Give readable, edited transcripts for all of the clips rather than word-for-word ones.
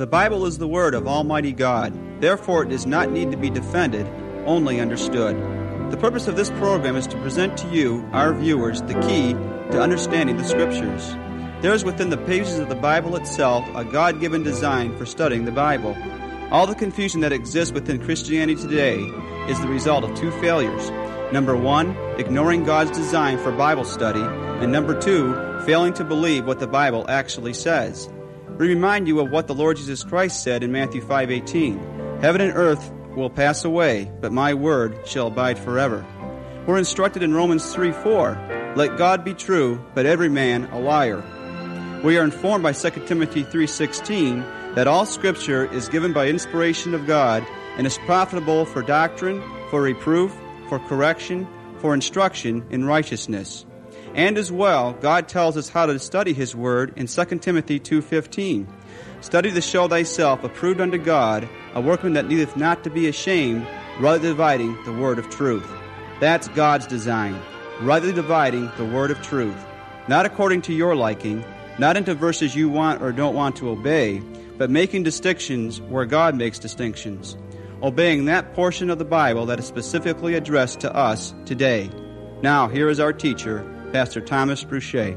Bible is the Word of Almighty God. Therefore, it does not need to be defended, only understood. The purpose of this program is to present to you, our viewers, the key to understanding the Scriptures. There is within the pages of the Bible itself a God-given design for studying the Bible. All the confusion that exists within Christianity today is the result of two failures. Number one, ignoring God's design for Bible study, and number two, failing to believe what the Bible actually says. We remind you of what the Lord Jesus Christ said in Matthew 5:18. Heaven and earth will pass away, but my word shall abide forever. We're instructed in Romans 3:4, let God be true, but every man a liar. We are informed by 2 Timothy 3:16 that all Scripture is given by inspiration of God and is profitable for doctrine, for reproof, for correction, for instruction in righteousness. And as well, God tells us how to study His Word in 2 Timothy 2:15. Study to show thyself approved unto God, a workman that needeth not to be ashamed, rightly dividing the word of truth. That's God's design, rightly dividing the word of truth. Not according to your liking, not into verses you want or don't want to obey, but making distinctions where God makes distinctions. Obeying that portion of the Bible that is specifically addressed to us today. Now, here is our teacher, Pastor Thomas Bruchet.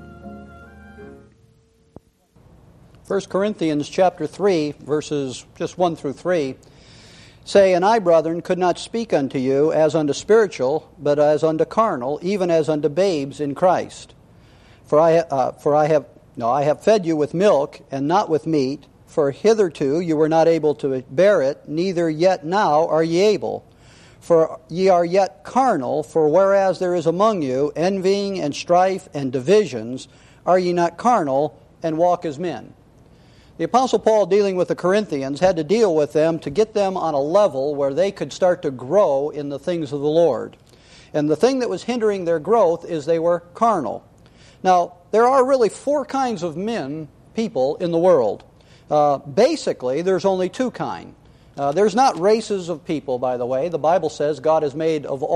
1 Corinthians chapter 3, verses just 1 through 3, say, And I, brethren, could not speak unto you as unto spiritual, but as unto carnal, even as unto babes in Christ. For I have fed you with milk, and not with meat, for hitherto you were not able to bear it, neither yet now are ye able. For ye are yet carnal, for whereas there is among you envying and strife and divisions, are ye not carnal, and walk as men? The Apostle Paul, dealing with the Corinthians, had to deal with them to get them on a level where they could start to grow in the things of the Lord. And the thing that was hindering their growth is they were carnal. Now, there are really four kinds of people in the world. Basically, there's only two kinds. There's not races of people, by the way. The Bible says God has made of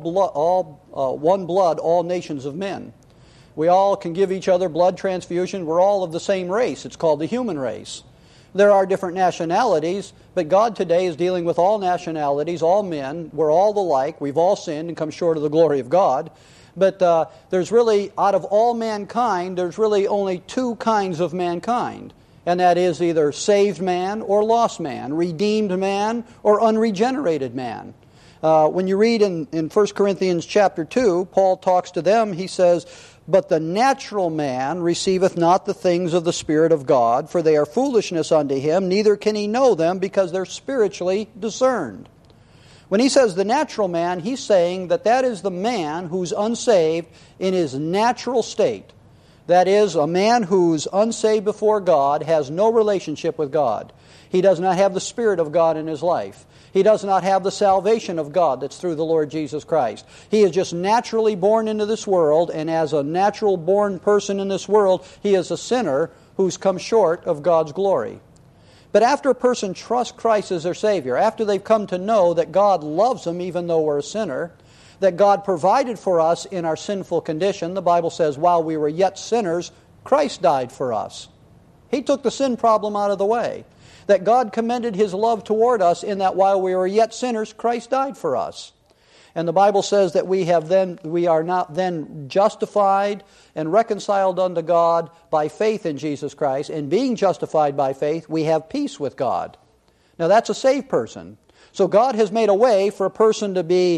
one blood all nations of men. We all can give each other blood transfusion. We're all of the same race. It's called the human race. There are different nationalities, but God today is dealing with all nationalities, all men. We're all alike. We've all sinned and come short of the glory of God. But there's really, out of all mankind, there's really only two kinds of mankind. And that is either saved man or lost man, redeemed man or unregenerated man. When you read in 1 Corinthians chapter 2, Paul talks to them, he says, But the natural man receiveth not the things of the Spirit of God, for they are foolishness unto him, neither can he know them, because they're spiritually discerned. When he says the natural man, he's saying that is the man who's unsaved in his natural state. That is, a man who's unsaved before God has no relationship with God. He does not have the Spirit of God in his life. He does not have the salvation of God that's through the Lord Jesus Christ. He is just naturally born into this world, and as a natural born person in this world, he is a sinner who's come short of God's glory. But after a person trusts Christ as their Savior, after they've come to know that God loves them even though we're a sinner, that God provided for us in our sinful condition, the Bible says, while we were yet sinners, Christ died for us. He took the sin problem out of the way. That God commended His love toward us in that while we were yet sinners, Christ died for us. And the Bible says that we are not then justified and reconciled unto God by faith in Jesus Christ. And being justified by faith, we have peace with God. Now that's a saved person. So God has made a way for a person to be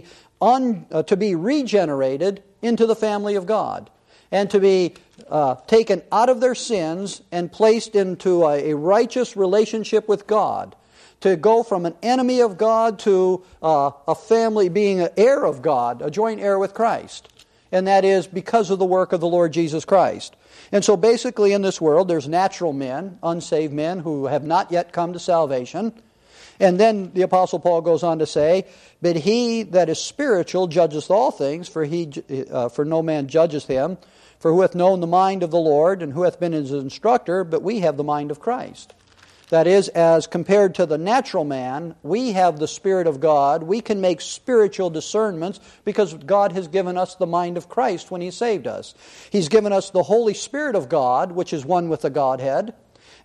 regenerated into the family of God, and to be taken out of their sins and placed into a righteous relationship with God, to go from an enemy of God to a family, being an heir of God, a joint heir with Christ. And that is because of the work of the Lord Jesus Christ. And so basically in this world there's natural men, unsaved men who have not yet come to salvation. And then the Apostle Paul goes on to say, But he that is spiritual judgeth all things, for no man judgeth him. For who hath known the mind of the Lord, and who hath been his instructor? But we have the mind of Christ. That is, as compared to the natural man, we have the Spirit of God. We can make spiritual discernments because God has given us the mind of Christ when He saved us. He's given us the Holy Spirit of God, which is one with the Godhead.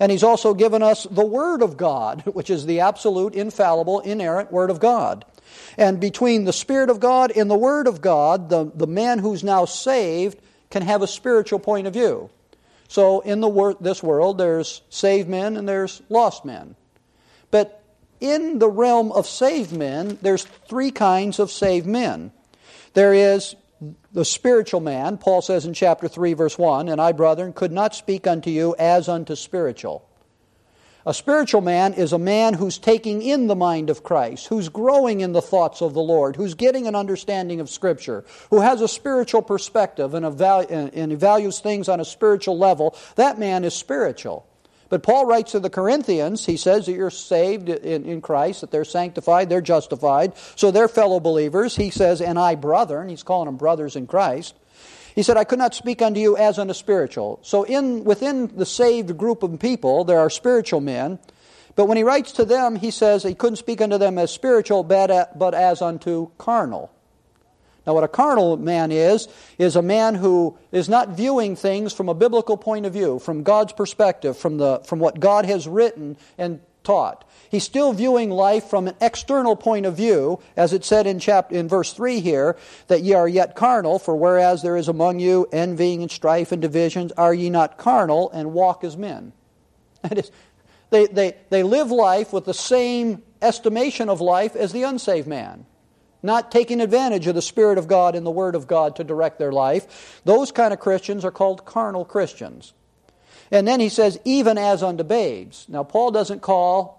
And He's also given us the Word of God, which is the absolute, infallible, inerrant Word of God. And between the Spirit of God and the Word of God, the man who's now saved can have a spiritual point of view. So in this world, there's saved men and there's lost men. But in the realm of saved men, there's three kinds of saved men. There is the spiritual man. Paul says in chapter 3, verse 1, "And I, brethren, could not speak unto you as unto spiritual." A spiritual man is a man who's taking in the mind of Christ, who's growing in the thoughts of the Lord, who's getting an understanding of Scripture, who has a spiritual perspective and values things on a spiritual level. That man is spiritual. But Paul writes to the Corinthians, he says that you're saved in Christ, that they're sanctified, they're justified, so they're fellow believers. He says, "And I, brethren," he's calling them brothers in Christ. He said, "I could not speak unto you as unto spiritual." So within the saved group of people, there are spiritual men. But when he writes to them, he says he couldn't speak unto them as spiritual, but as unto carnal. Now what a carnal man is a man who is not viewing things from a biblical point of view, from God's perspective, from what God has written and taught. He's still viewing life from an external point of view, as it said in verse 3 here, that ye are yet carnal, for whereas there is among you envying and strife and divisions, are ye not carnal and walk as men? That is, they live life with the same estimation of life as the unsaved man, not taking advantage of the Spirit of God and the Word of God to direct their life. Those kind of Christians are called carnal Christians. And then he says, even as unto babes. Now, Paul doesn't call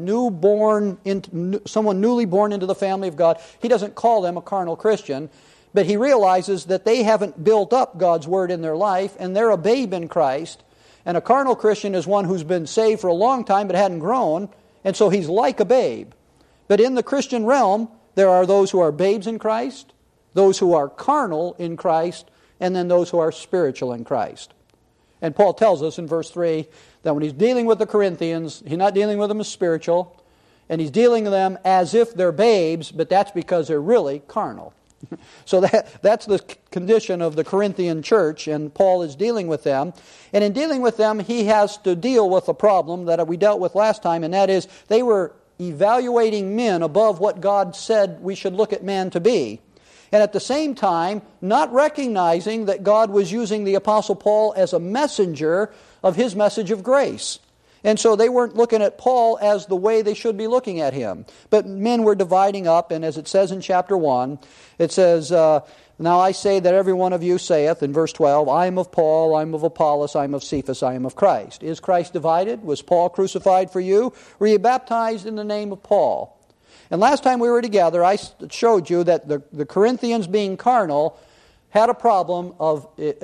someone newly born into the family of God, he doesn't call them a carnal Christian, but he realizes that they haven't built up God's Word in their life, and they're a babe in Christ. And a carnal Christian is one who's been saved for a long time but hadn't grown, and so he's like a babe. But in the Christian realm, there are those who are babes in Christ, those who are carnal in Christ, and then those who are spiritual in Christ. And Paul tells us in verse 3 that when he's dealing with the Corinthians, he's not dealing with them as spiritual, and he's dealing with them as if they're babes, but that's because they're really carnal. So that's the condition of the Corinthian church, and Paul is dealing with them. And in dealing with them, he has to deal with a problem that we dealt with last time, and that is they were evaluating men above what God said we should look at man to be. And at the same time, not recognizing that God was using the Apostle Paul as a messenger of His message of grace. And so they weren't looking at Paul as the way they should be looking at him. But men were dividing up, and as it says in chapter 1, it says, "Now I say that every one of you saith," in verse 12, "I am of Paul, I am of Apollos, I am of Cephas, I am of Christ." Is Christ divided? Was Paul crucified for you? Were you baptized in the name of Paul? And last time we were together, I showed you that the Corinthians, being carnal, had a problem of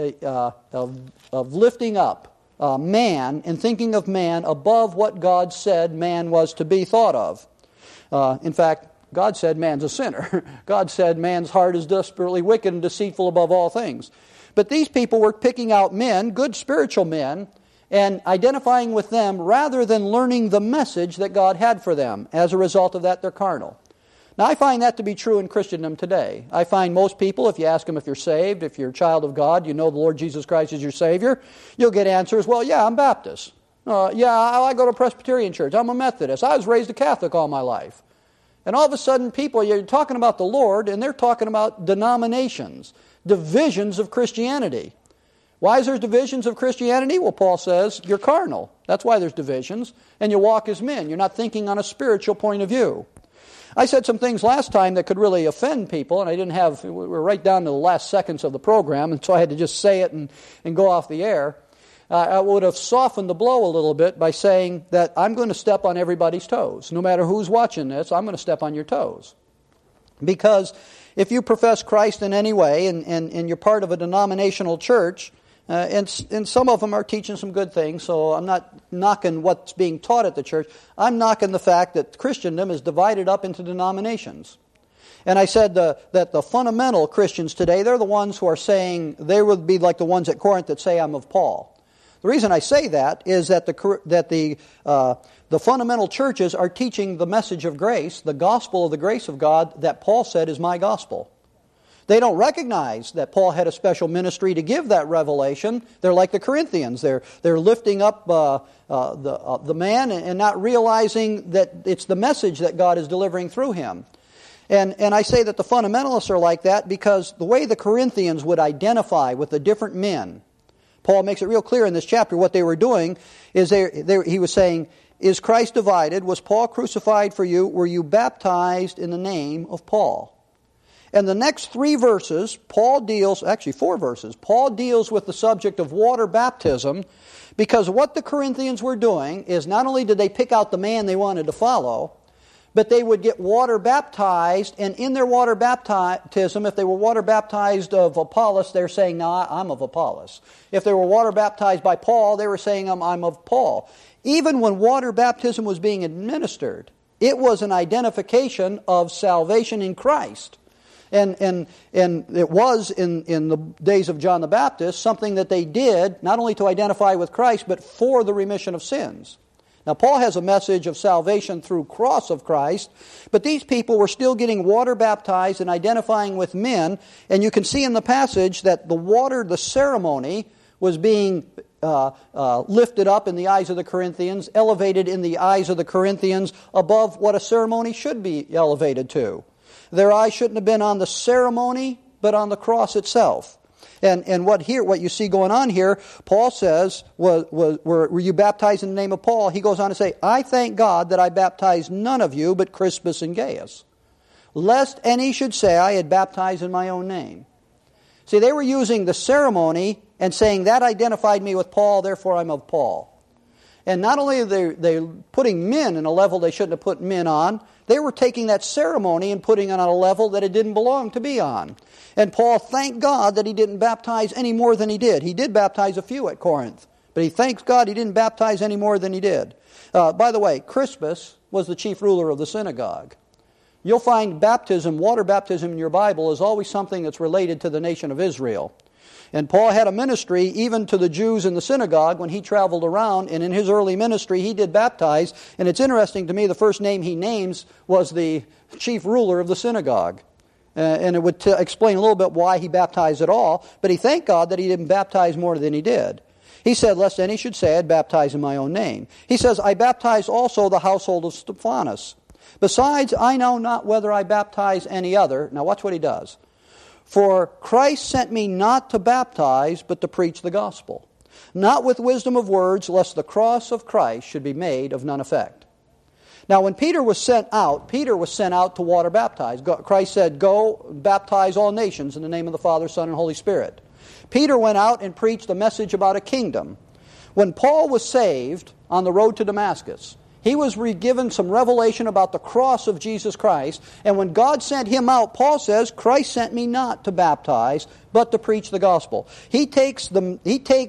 lifting up man and thinking of man above what God said man was to be thought of. In fact, God said man's a sinner. God said man's heart is desperately wicked and deceitful above all things. But these people were picking out men, good spiritual men, and identifying with them rather than learning the message that God had for them. As a result of that, they're carnal. Now, I find that to be true in Christendom today. I find most people, if you ask them if you're saved, if you're a child of God, you know the Lord Jesus Christ is your Savior, you'll get answers, well, yeah, I'm Baptist. I go to Presbyterian church. I'm a Methodist. I was raised a Catholic all my life. And all of a sudden, people, you're talking about the Lord, and they're talking about denominations, divisions of Christianity. Why is there divisions of Christianity? Well, Paul says, you're carnal. That's why there's divisions. And you walk as men. You're not thinking on a spiritual point of view. I said some things last time that could really offend people, and we were right down to the last seconds of the program, and so I had to just say it and go off the air. I would have softened the blow a little bit by saying that I'm going to step on everybody's toes. No matter who's watching this, I'm going to step on your toes. Because if you profess Christ in any way, and you're part of a denominational church, and some of them are teaching some good things, so I'm not knocking what's being taught at the church. I'm knocking the fact that Christendom is divided up into denominations. And I said that the fundamental Christians today, they're the ones who are saying, they would be like the ones at Corinth that say, I'm of Paul. The reason I say that is that the fundamental churches are teaching the message of grace, the gospel of the grace of God that Paul said is my gospel. They don't recognize that Paul had a special ministry to give that revelation. They're like the Corinthians. They're lifting up the man and not realizing that it's the message that God is delivering through him. And I say that the fundamentalists are like that because the way the Corinthians would identify with the different men, Paul makes it real clear in this chapter what they were doing, is he was saying, is Christ divided? Was Paul crucified for you? Were you baptized in the name of Paul? And the next 3 verses, Paul deals with the subject of water baptism, because what the Corinthians were doing is not only did they pick out the man they wanted to follow, but they would get water baptized, and in their water baptism, if they were water baptized of Apollos, they're saying, no, I'm of Apollos. If they were water baptized by Paul, they were saying, I'm of Paul. Even when water baptism was being administered, it was an identification of salvation in Christ. And it was, in the days of John the Baptist, something that they did not only to identify with Christ, but for the remission of sins. Now, Paul has a message of salvation through cross of Christ, but these people were still getting water baptized and identifying with men, and you can see in the passage that the ceremony, was being lifted up in the eyes of the Corinthians, elevated in the eyes of the Corinthians above what a ceremony should be elevated to. Their eyes shouldn't have been on the ceremony, but on the cross itself. And what you see going on here, Paul says, were you baptized in the name of Paul? He goes on to say, I thank God that I baptized none of you but Crispus and Gaius, lest any should say I had baptized in my own name. See, they were using the ceremony and saying that identified me with Paul, therefore I'm of Paul. And not only are they putting men in a level they shouldn't have put men on, they were taking that ceremony and putting it on a level that it didn't belong to be on. And Paul thanked God that he didn't baptize any more than he did. He did baptize a few at Corinth, but he thanks God he didn't baptize any more than he did. By the way, Crispus was the chief ruler of the synagogue. You'll find water baptism in your Bible is always something that's related to the nation of Israel. And Paul had a ministry even to the Jews in the synagogue when he traveled around, and in his early ministry he did baptize. And it's interesting to me, the first name he names was the chief ruler of the synagogue. And it would explain a little bit why he baptized at all, but he thanked God that he didn't baptize more than he did. He said, lest any should say I had baptized in my own name. He says, I baptized also the household of Stephanas. Besides, I know not whether I baptize any other. Now watch what he does. For Christ sent me not to baptize, but to preach the gospel, not with wisdom of words, lest the cross of Christ should be made of none effect. Now when Peter was sent out to water baptize. Christ said, go baptize all nations in the name of the Father, Son, and Holy Spirit. Peter went out and preached a message about a kingdom. When Paul was saved on the road to Damascus, he was given some revelation about the cross of Jesus Christ. And when God sent him out, Paul says, Christ sent me not to baptize, but to preach the gospel. He takes the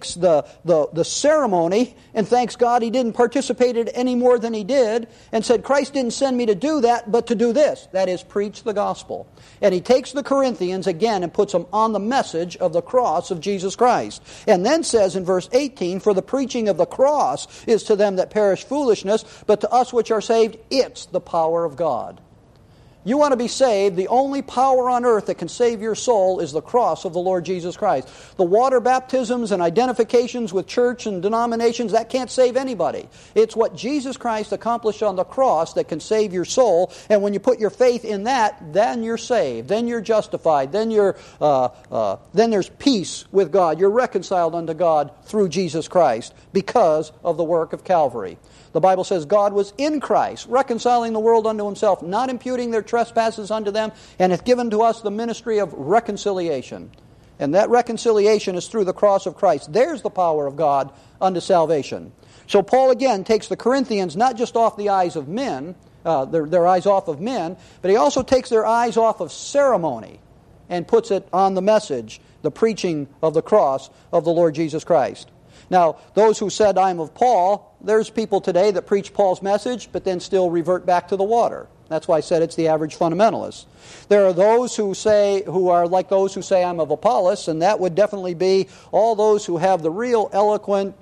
ceremony and thanks God he didn't participate in it any more than he did, and said, Christ didn't send me to do that, but to do this. That is, preach the gospel. And he takes the Corinthians again and puts them on the message of the cross of Jesus Christ. And then says in verse 18, for the preaching of the cross is to them that perish foolishness, but to us which are saved, it's the power of God. You want to be saved, the only power on earth that can save your soul is the cross of the Lord Jesus Christ. The water baptisms and identifications with church and denominations, that can't save anybody. It's what Jesus Christ accomplished on the cross that can save your soul. And when you put your faith in that, then you're saved. Then you're justified. Then there's peace with God. You're reconciled unto God through Jesus Christ because of the work of Calvary. The Bible says God was in Christ, reconciling the world unto himself, not imputing their trespasses unto them, and hath given to us the ministry of reconciliation. And that reconciliation is through the cross of Christ. There's the power of God unto salvation. So Paul again takes the Corinthians not just off the eyes of men, their eyes off of men, but he also takes their eyes off of ceremony and puts it on the message, the preaching of the cross of the Lord Jesus Christ. Now, those who said, I'm of Paul, there's people today that preach Paul's message, but then still revert back to the water. That's why I said it's the average fundamentalist. There are those who are like those who say I'm of Apollos, and that would definitely be all those who have the real eloquent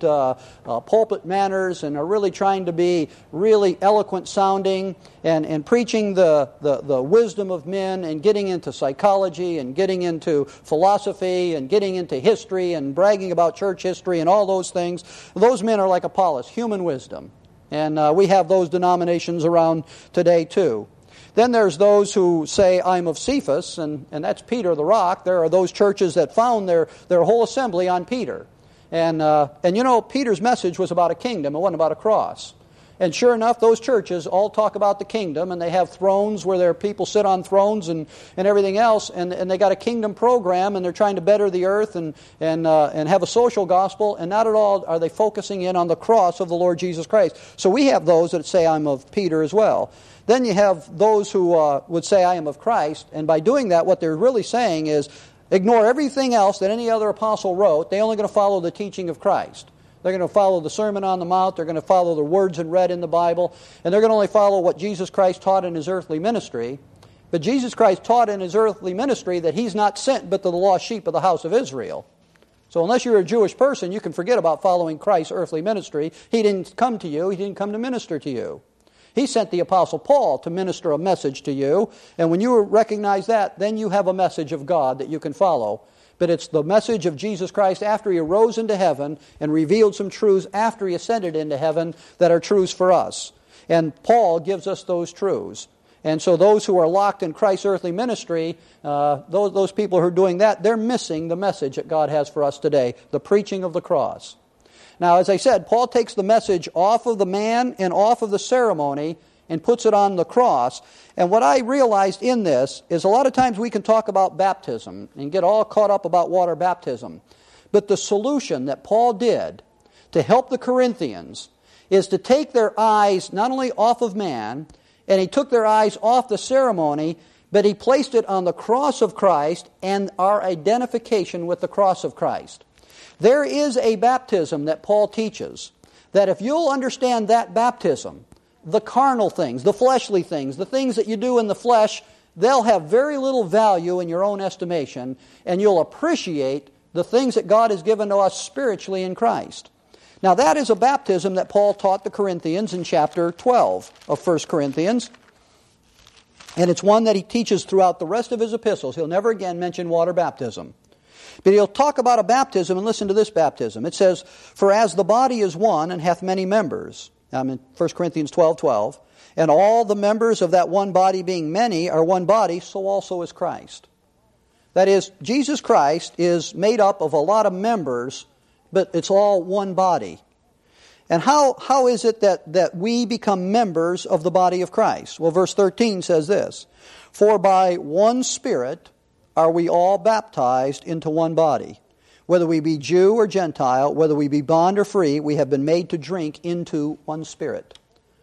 pulpit manners and are really trying to be really eloquent sounding and preaching the wisdom of men and getting into psychology and getting into philosophy and getting into history and bragging about church history and all those things. Those men are like Apollos, human wisdom. And we have those denominations around today too. Then there's those who say, I'm of Cephas, and that's Peter the Rock. There are those churches that found their whole assembly on Peter. And you know, Peter's message was about a kingdom. It wasn't about a cross. And sure enough, those churches all talk about the kingdom, and they have thrones where their people sit on thrones and everything else, and they got a kingdom program, and they're trying to better the earth and have a social gospel, and not at all are they focusing in on the cross of the Lord Jesus Christ. So we have those that say, I'm of Peter as well. Then you have those who would say, I am of Christ, and by doing that, what they're really saying is, ignore everything else that any other apostle wrote. They're only going to follow the teaching of Christ. They're going to follow the Sermon on the Mount. They're going to follow the words and read in the Bible. And they're going to only follow what Jesus Christ taught in His earthly ministry. But Jesus Christ taught in His earthly ministry that He's not sent but to the lost sheep of the house of Israel. So unless you're a Jewish person, you can forget about following Christ's earthly ministry. He didn't come to you. He didn't come to minister to you. He sent the Apostle Paul to minister a message to you. And when you recognize that, then you have a message of God that you can follow. But it's the message of Jesus Christ after He arose into heaven and revealed some truths after He ascended into heaven that are truths for us. And Paul gives us those truths. And so those who are locked in Christ's earthly ministry, those people who are doing that, they're missing the message that God has for us today, the preaching of the cross. Now, as I said, Paul takes the message off of the man and off of the ceremony and puts it on the cross. And what I realized in this is a lot of times we can talk about baptism and get all caught up about water baptism. But the solution that Paul did to help the Corinthians is to take their eyes not only off of man, and he took their eyes off the ceremony, but he placed it on the cross of Christ and our identification with the cross of Christ. There is a baptism that Paul teaches, that if you'll understand that baptism, the carnal things, the fleshly things, the things that you do in the flesh, they'll have very little value in your own estimation, and you'll appreciate the things that God has given to us spiritually in Christ. Now that is a baptism that Paul taught the Corinthians in chapter 12 of 1 Corinthians. And it's one that he teaches throughout the rest of his epistles. He'll never again mention water baptism. But he'll talk about a baptism, and listen to this baptism. It says, for as the body is one and hath many members, in 1 Corinthians 12:12, and all the members of that one body being many are one body, so also is Christ. That is, Jesus Christ is made up of a lot of members, but it's all one body. And how is it that we become members of the body of Christ? Well, verse 13 says this, for by one Spirit are we all baptized into one body. Whether we be Jew or Gentile, whether we be bond or free, we have been made to drink into one Spirit.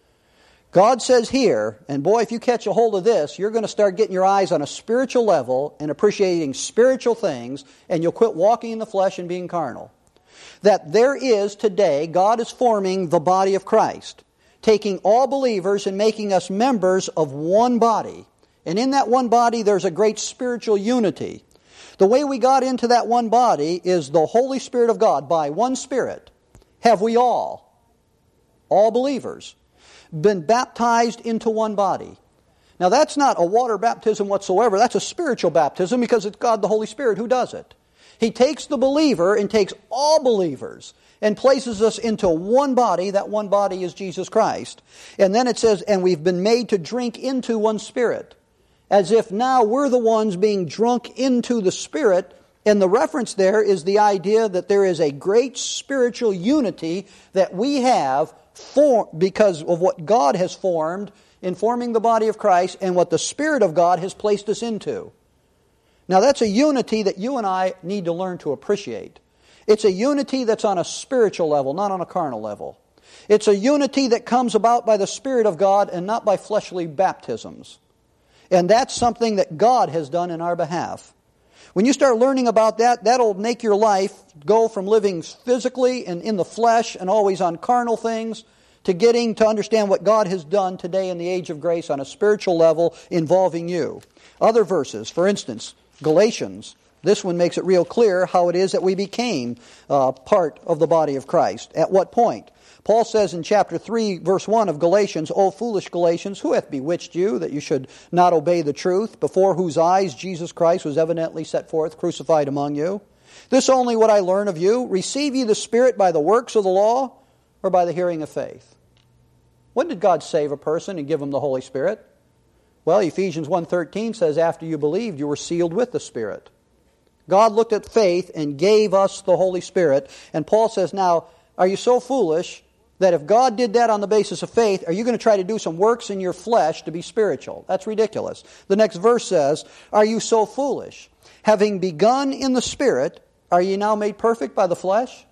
God says here, and boy, if you catch a hold of this, you're going to start getting your eyes on a spiritual level and appreciating spiritual things, and you'll quit walking in the flesh and being carnal. That there is today, God is forming the body of Christ, taking all believers and making us members of one body. And in that one body, there's a great spiritual unity. The way we got into that one body is the Holy Spirit of God. By one Spirit have we all believers, been baptized into one body. Now that's not a water baptism whatsoever. That's a spiritual baptism because it's God the Holy Spirit who does it. He takes the believer and takes all believers and places us into one body. That one body is Jesus Christ. And then it says, and we've been made to drink into one Spirit. As if now we're the ones being drunk into the Spirit. And the reference there is the idea that there is a great spiritual unity that we have because of what God has formed in forming the body of Christ and what the Spirit of God has placed us into. Now that's a unity that you and I need to learn to appreciate. It's a unity that's on a spiritual level, not on a carnal level. It's a unity that comes about by the Spirit of God and not by fleshly baptisms. And that's something that God has done in our behalf. When you start learning about that, that'll make your life go from living physically and in the flesh and always on carnal things to getting to understand what God has done today in the age of grace on a spiritual level involving you. Other verses, for instance, Galatians. This one makes it real clear how it is that we became part of the body of Christ. At what point? Paul says in chapter 3, verse 1 of Galatians, O foolish Galatians, who hath bewitched you that you should not obey the truth, before whose eyes Jesus Christ was evidently set forth, crucified among you? This only what I learn of you, receive ye the Spirit by the works of the law, or by the hearing of faith? When did God save a person and give him the Holy Spirit? Well, Ephesians 1:13 says, after you believed, you were sealed with the Spirit. God looked at faith and gave us the Holy Spirit. And Paul says, now, are you so foolish that if God did that on the basis of faith, are you going to try to do some works in your flesh to be spiritual? That's ridiculous. The next verse says, are you so foolish? Having begun in the Spirit, are ye now made perfect by the flesh?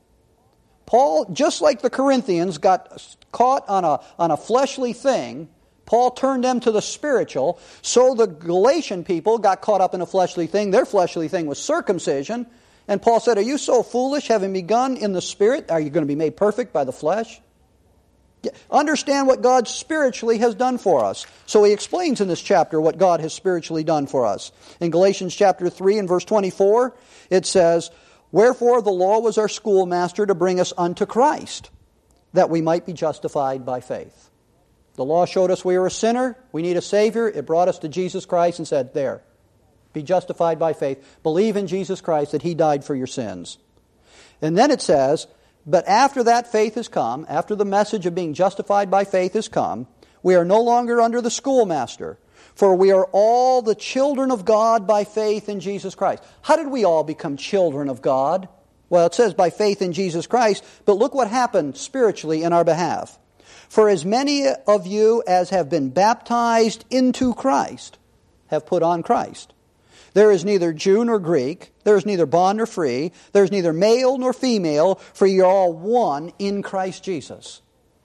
Paul, just like the Corinthians got caught on a fleshly thing, Paul turned them to the spiritual, so the Galatian people got caught up in a fleshly thing. Their fleshly thing was circumcision. And Paul said, are you so foolish, having begun in the Spirit? Are you going to be made perfect by the flesh? Understand what God spiritually has done for us. So he explains in this chapter what God has spiritually done for us. In Galatians chapter 3 and verse 24, it says, wherefore the law was our schoolmaster to bring us unto Christ, that we might be justified by faith. The law showed us we were a sinner, we need a Savior. It brought us to Jesus Christ and said, there, be justified by faith. Believe in Jesus Christ that He died for your sins. And then it says, but after that faith has come, after the message of being justified by faith has come, we are no longer under the schoolmaster, for we are all the children of God by faith in Jesus Christ. How did we all become children of God? Well, it says by faith in Jesus Christ, but look what happened spiritually in our behalf. For as many of you as have been baptized into Christ have put on Christ. There is neither Jew nor Greek, there is neither bond nor free, there is neither male nor female, for you are all one in Christ Jesus.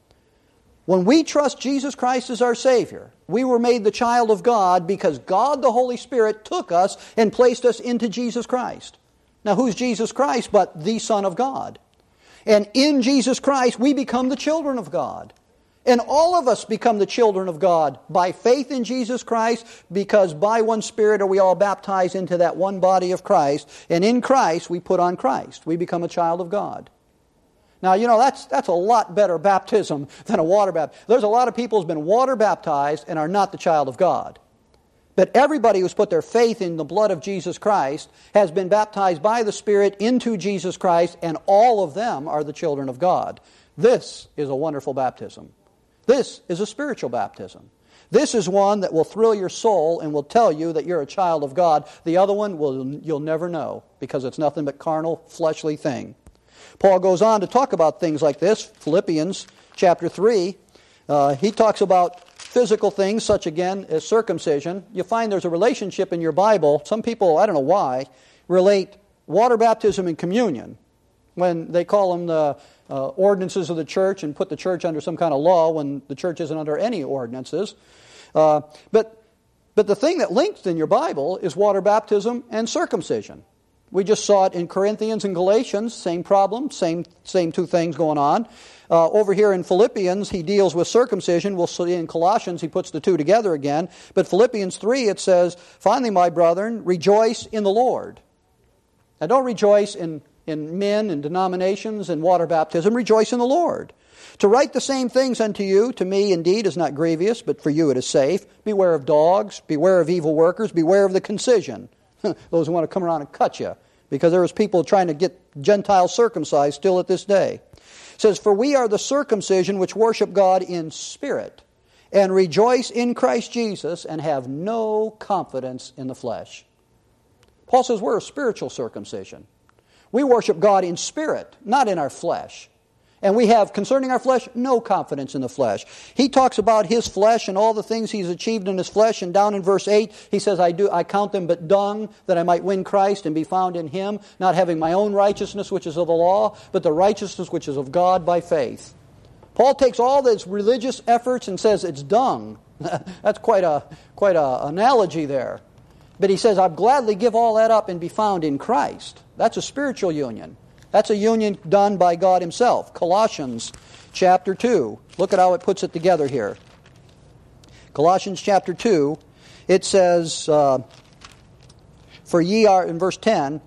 When we trust Jesus Christ as our Savior, we were made the child of God because God the Holy Spirit took us and placed us into Jesus Christ. Now who's Jesus Christ but the Son of God? And in Jesus Christ we become the children of God. And all of us become the children of God by faith in Jesus Christ, because by one Spirit are we all baptized into that one body of Christ. And in Christ we put on Christ. We become a child of God. Now, you know, that's a lot better baptism than a water baptism. There's a lot of people who's been water baptized and are not the child of God. But everybody who's put their faith in the blood of Jesus Christ has been baptized by the Spirit into Jesus Christ, and all of them are the children of God. This is a wonderful baptism. This is a spiritual baptism. This is one that will thrill your soul and will tell you that you're a child of God. The other one you'll never know, because it's nothing but carnal, fleshly thing. Paul goes on to talk about things like this. Philippians chapter 3, he talks about physical things, such again as circumcision. You find there's a relationship in your Bible. Some people, I don't know why, relate water baptism and communion when they call them the ordinances of the church and put the church under some kind of law when the church isn't under any ordinances. But the thing that links in your Bible is water baptism and circumcision. We just saw it in Corinthians and Galatians, same problem, same two things going on. Over here in Philippians, he deals with circumcision. We'll see in Colossians, he puts the two together again. But Philippians 3, it says, finally, my brethren, rejoice in the Lord. Now, don't rejoice in men and denominations and water baptism. Rejoice in the Lord. To write the same things unto you, to me indeed is not grievous, but for you it is safe. Beware of dogs, beware of evil workers, beware of the concision. Those who want to come around and cut you. Because there was people trying to get Gentiles circumcised still at this day. It says, for we are the circumcision which worship God in spirit, and rejoice in Christ Jesus, and have no confidence in the flesh. Paul says we're a spiritual circumcision. We worship God in spirit, not in our flesh. And we have, concerning our flesh, no confidence in the flesh. He talks about his flesh and all the things he's achieved in his flesh. And down in verse 8, he says, I count them but dung, that I might win Christ and be found in Him, not having my own righteousness, which is of the law, but the righteousness which is of God by faith. Paul takes all those religious efforts and says it's dung. That's quite a analogy there. But he says, I'd gladly give all that up and be found in Christ. That's a spiritual union. That's a union done by God Himself. Colossians chapter 2. Look at how it puts it together here. Colossians chapter 2, it says, for ye are, in verse 10,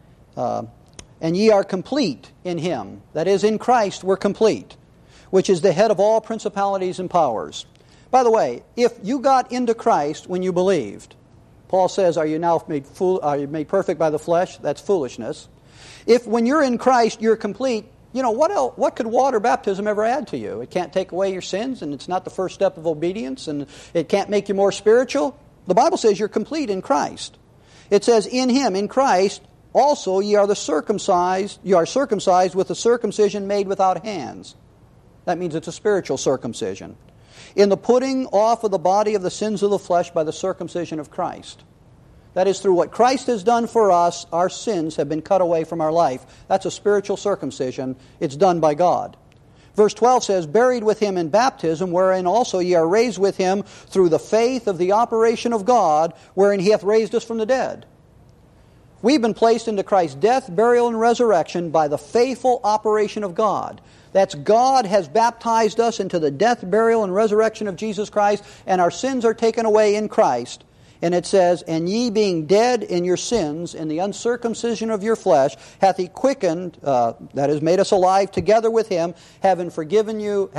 and ye are complete in Him. That is, in Christ we're complete, which is the head of all principalities and powers. By the way, if you got into Christ when you believed, Paul says, are you now made perfect by the flesh? That's foolishness. If when you're in Christ you're complete, you know, what could water baptism ever add to you? It can't take away your sins, and it's not the first step of obedience, and it can't make you more spiritual. The Bible says you're complete in Christ. It says, in Him, in Christ, also ye are the circumcised, you are circumcised with a circumcision made without hands. That means it's a spiritual circumcision. In the putting off of the body of the sins of the flesh by the circumcision of Christ. That is, through what Christ has done for us, our sins have been cut away from our life. That's a spiritual circumcision. It's done by God. Verse 12 says, buried with Him in baptism, wherein also ye are raised with Him through the faith of the operation of God, wherein He hath raised us from the dead. We've been placed into Christ's death, burial, and resurrection by the faithful operation of God. That's God has baptized us into the death, burial, and resurrection of Jesus Christ, and our sins are taken away in Christ. And it says, and ye being dead in your sins, in the uncircumcision of your flesh, hath He quickened, that is, made us alive together with Him, having forgiven you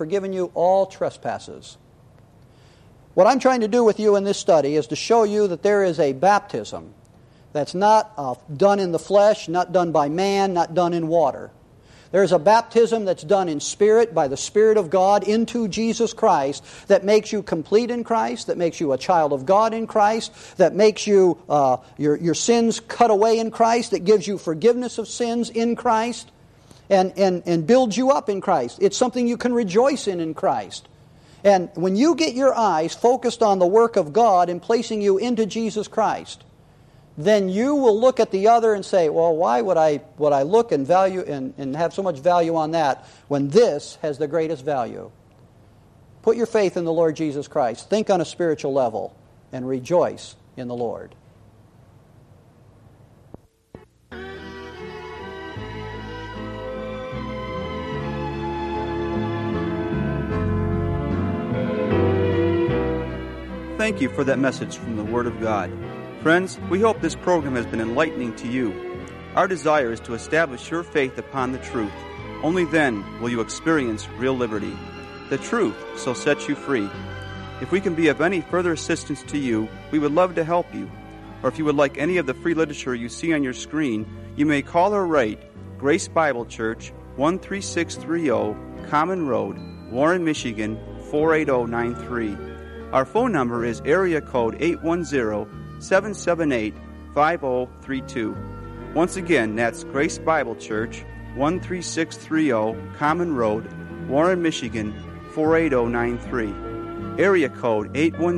all trespasses. What I'm trying to do with you in this study is to show you that there is a baptism that's not done in the flesh, not done by man, not done in water. There's a baptism that's done in spirit, by the Spirit of God, into Jesus Christ, that makes you complete in Christ, that makes you a child of God in Christ, that makes you your sins cut away in Christ, that gives you forgiveness of sins in Christ, and builds you up in Christ. It's something you can rejoice in Christ. And when you get your eyes focused on the work of God in placing you into Jesus Christ, then you will look at the other and say, well, why would I look and value and have so much value on that when this has the greatest value? Put your faith in the Lord Jesus Christ. Think on a spiritual level and rejoice in the Lord. Thank you for that message from the Word of God. Friends, we hope this program has been enlightening to you. Our desire is to establish your faith upon the truth. Only then will you experience real liberty. The truth shall set you free. If we can be of any further assistance to you, we would love to help you. Or if you would like any of the free literature you see on your screen, you may call or write Grace Bible Church, 13630 Common Road, Warren, Michigan, 48093. Our phone number is area code 810-778-5032. Once again, that's Grace Bible Church, 13630 Common Road, Warren, Michigan, 48093. Area code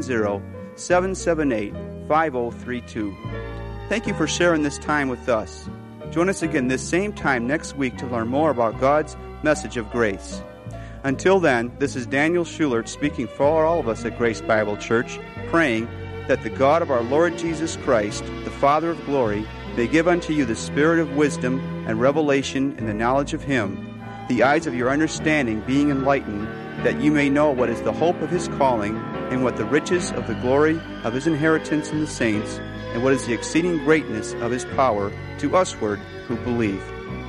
810-778-5032. Thank you for sharing this time with us. Join us again this same time next week to learn more about God's message of grace. Until then, this is Daniel Schulert speaking for all of us at Grace Bible Church, praying that the God of our Lord Jesus Christ, the Father of glory, may give unto you the spirit of wisdom and revelation in the knowledge of Him, the eyes of your understanding being enlightened, that you may know what is the hope of His calling, and what the riches of the glory of His inheritance in the saints, and what is the exceeding greatness of His power to usward who believe.